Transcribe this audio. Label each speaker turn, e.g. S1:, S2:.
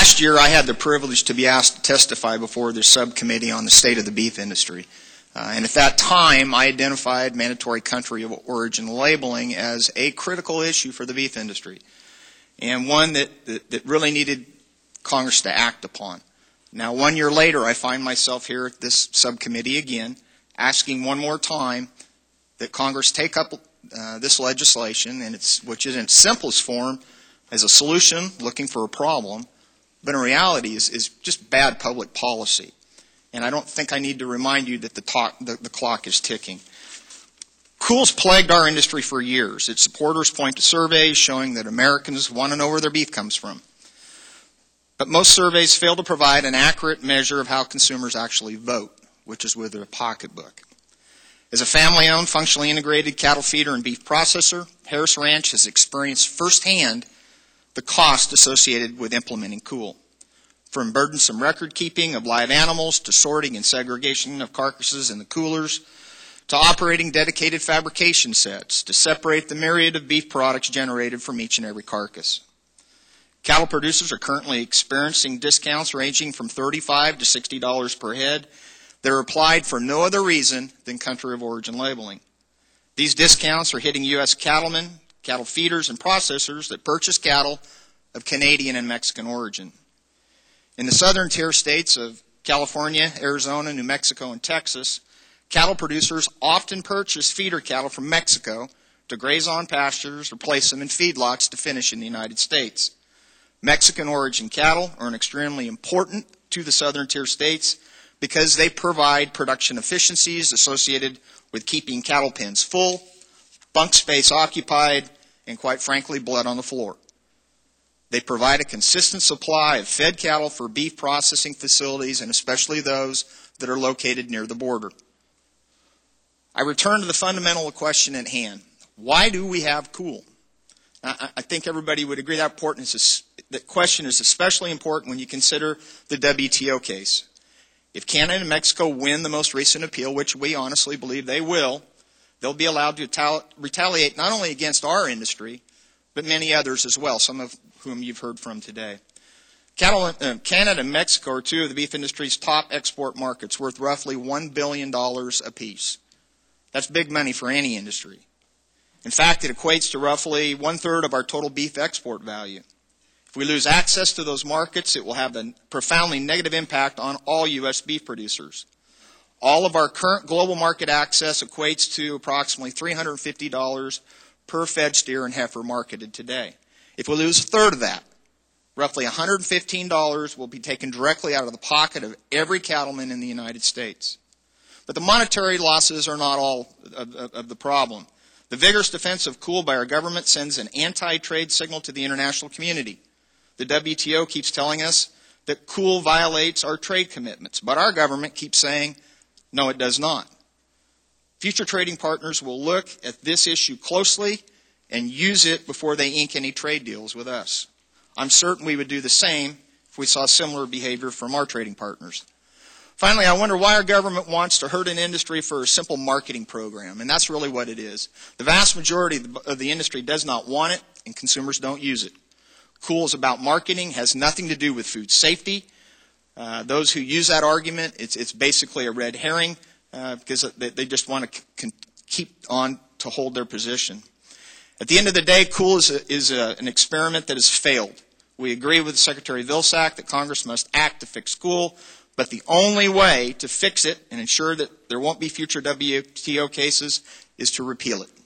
S1: last year, I had the privilege to be asked to testify before the subcommittee on the state of the beef industry. And at that time, I identified mandatory country of origin labeling as a critical issue for the beef industry, and one that really needed Congress to act upon. Now, 1 year later, I find myself here at this subcommittee again, asking one more time that Congress take up this legislation, which is in its simplest form, as a solution, looking for a problem, but in reality is just bad public policy. And I don't think I need to remind you that the clock is ticking. Cool's plagued our industry for years. Its supporters point to surveys showing that Americans want to know where their beef comes from. But most surveys fail to provide an accurate measure of how consumers actually vote, which is with their pocketbook. As a family-owned, functionally integrated cattle feeder and beef processor, Harris Ranch has experienced firsthand the cost associated with implementing Cool. From burdensome record-keeping of live animals to sorting and segregation of carcasses in the coolers to operating dedicated fabrication sets to separate the myriad of beef products generated from each and every carcass. Cattle producers are currently experiencing discounts ranging from $35 to $60 per head that are applied for no other reason than country of origin labeling. These discounts are hitting U.S. cattlemen, cattle feeders, and processors that purchase cattle of Canadian and Mexican origin. In the southern tier states of California, Arizona, New Mexico, and Texas, cattle producers often purchase feeder cattle from Mexico to graze on pastures or place them in feedlots to finish in the United States. Mexican origin cattle are extremely important to the southern tier states because they provide production efficiencies associated with keeping cattle pens full, bunk space occupied, and quite frankly, blood on the floor. They provide a consistent supply of fed cattle for beef processing facilities, and especially those that are located near the border. I return to the fundamental question at hand. Why do we have Cool? I think everybody would agree that question is especially important when you consider the WTO case. If Canada and Mexico win the most recent appeal, which we honestly believe they will, they'll be allowed to retaliate not only against our industry, but many others as well, some of whom you've heard from today. Canada and Mexico are two of the beef industry's top export markets, worth roughly $1 billion apiece. That's big money for any industry. In fact, it equates to roughly 1/3 of our total beef export value. If we lose access to those markets, it will have a profoundly negative impact on all U.S. beef producers. All of our current global market access equates to approximately $350 per fed steer and heifer marketed today. If we lose 1/3 of that, roughly $115 will be taken directly out of the pocket of every cattleman in the United States. But the monetary losses are not all of the problem. The vigorous defense of Cool by our government sends an anti-trade signal to the international community. The WTO keeps telling us that Cool violates our trade commitments, but our government keeps saying, no, it does not. Future trading partners will look at this issue closely and use it before they ink any trade deals with us. I'm certain we would do the same if we saw similar behavior from our trading partners. Finally, I wonder why our government wants to hurt an industry for a simple marketing program, and that's really what it is. The vast majority of the industry does not want it, and consumers don't use it. Cool is about marketing, has nothing to do with food safety. Those who use that argument, it's basically a red herring because they just want to keep on to hold their position. At the end of the day, Cool is an experiment that has failed. We agree with Secretary Vilsack that Congress must act to fix Cool, but the only way to fix it and ensure that there won't be future WTO cases is to repeal it.